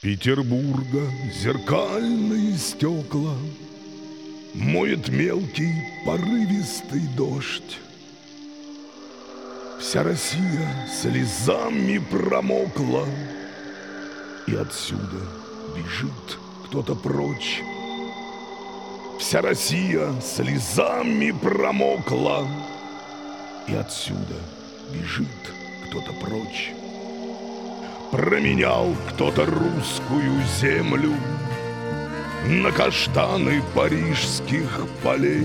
Петербурга зеркальные стекла моет мелкий порывистый дождь. Вся Россия слезами промокла, и отсюда бежит кто-то прочь. Вся Россия слезами промокла, и отсюда бежит кто-то прочь. Променял кто-то русскую землю на каштаны парижских полей.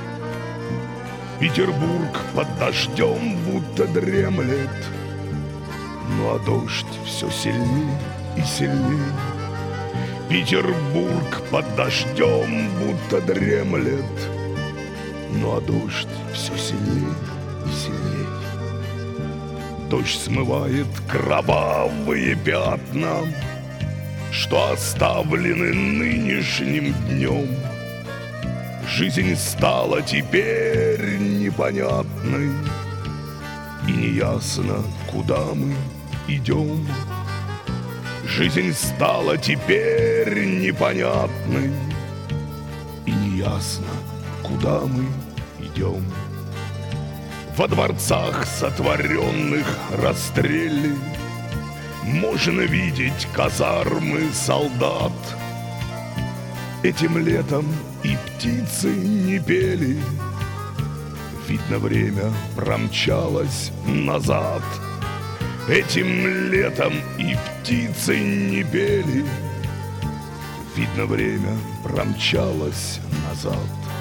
Петербург под дождем будто дремлет, ну а дождь все сильней и сильней. Петербург под дождем будто дремлет, ну а дождь все сильней и сильней. Дождь смывает кровавые пятна, что оставлены нынешним днем. Жизнь стала теперь непонятной, и неясно, куда мы идем. Жизнь стала теперь непонятной, и неясно, куда мы идем. Во дворцах, сотворенных расстреле, можно видеть казармы солдат. Этим летом и птицы не пели, видно, время промчалось назад. Этим летом и птицы не пели, видно, время промчалось назад.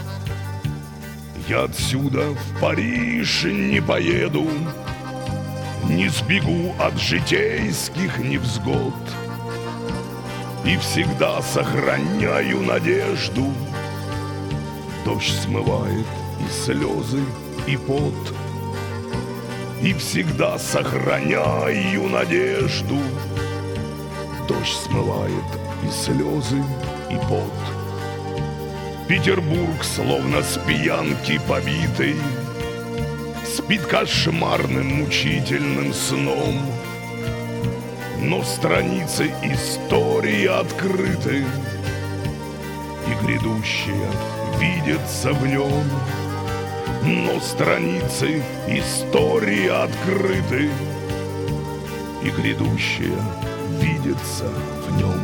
Я отсюда в Париж не поеду, не сбегу от житейских невзгод, и всегда сохраняю надежду. Дождь смывает и слезы, и пот, и всегда сохраняю надежду. Дождь смывает и слезы, и пот. Петербург, словно с пьянки побитый, спит кошмарным мучительным сном, но страницы истории открыты, и грядущее видится в нем. Но страницы истории открыты, и грядущее видится в нем.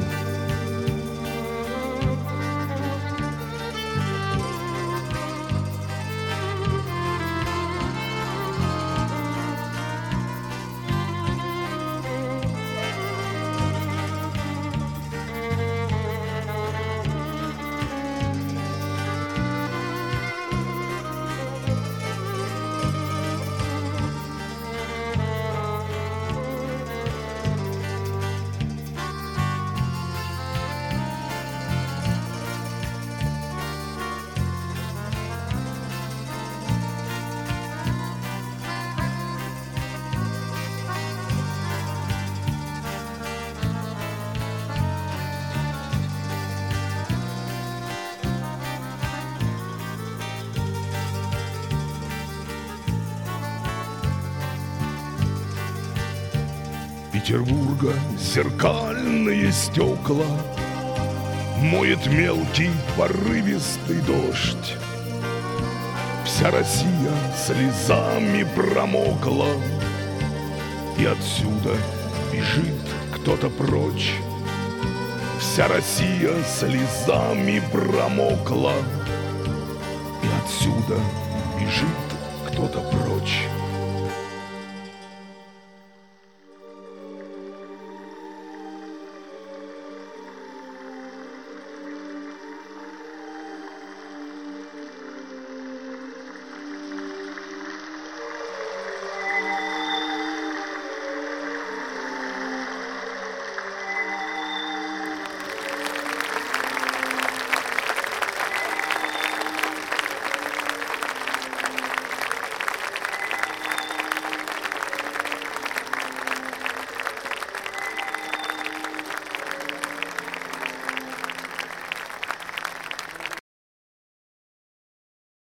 Петербурга зеркальные стекла моет мелкий порывистый дождь. Вся Россия слезами промокла, и отсюда бежит кто-то прочь. Вся Россия слезами промокла, и отсюда бежит кто-то прочь.